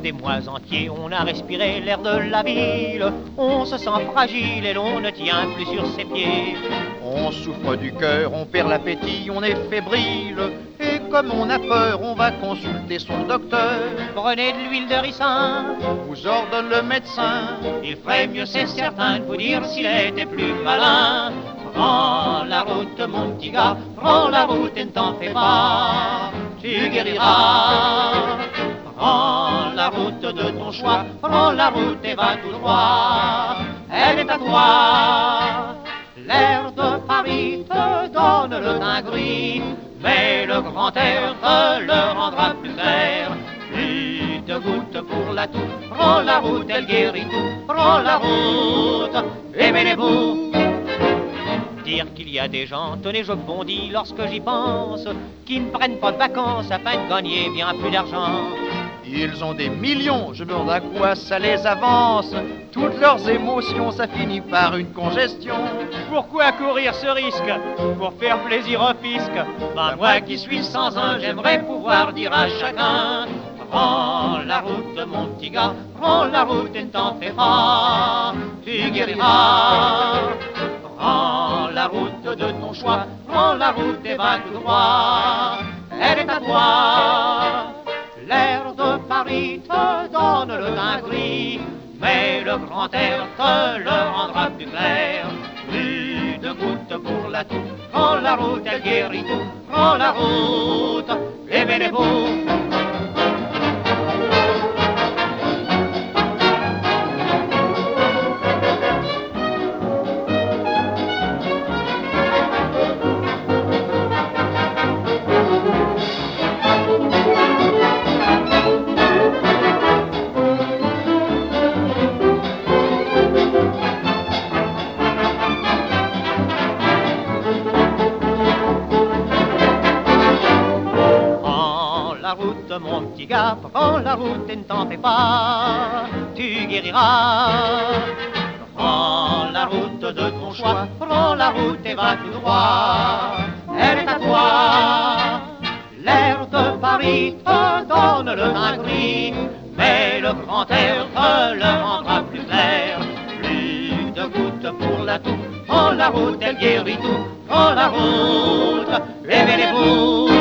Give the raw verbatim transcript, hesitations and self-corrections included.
des mois entiers, on a respiré l'air de la ville. On se sent fragile et l'on ne tient plus sur ses pieds. On souffre du cœur, on perd l'appétit, on est fébrile. Et comme on a peur, on va consulter son docteur. Prenez de l'huile de ricin, vous ordonne le médecin. Il ferait mieux, c'est certain, de vous dire s'il était plus malin. Prends la route, mon petit gars, prends la route et ne t'en fais pas, tu guériras. Prends la route de ton choix, prends la route et va tout droit, elle est à toi. L'air de Paris te donne le teint gris, mais le grand air te le rendra plus clair. Plus de gouttes pour la toux, prends la route, elle guérit tout. Prends la route, aimez-les-vous. Dire qu'il y a des gens, tenez je bondis lorsque j'y pense, qui ne prennent pas de vacances afin de gagner bien plus d'argent. Ils ont des millions, je me demande à quoi ça les avance. Toutes leurs émotions, ça finit par une congestion. Pourquoi courir ce risque pour faire plaisir au fisc? Ben moi qui suis sans un, j'aimerais pouvoir dire à chacun: prends la route mon petit gars, prends la route et ne t'en fais pas, tu guériras. Prends la route de ton choix, prends la route et va tout droit, elle est à toi. L'air de Paris te donne le teint gris, mais le grand air te le rendra plus clair. Plus de gouttes pour la toux, prends la route, elle guérit tout. Prends la route, aimez-les-vous. Mon petit gars, prends la route et ne t'en fais pas, tu guériras. Prends la route de ton choix, prends la route et va tout droit, elle est à toi. L'air de Paris te donne le teint gris, mais le grand air te le rendra plus clair. Plus de gouttes pour la toux, prends la route, elle guérit tout. Prends la route, aimez-les-vous.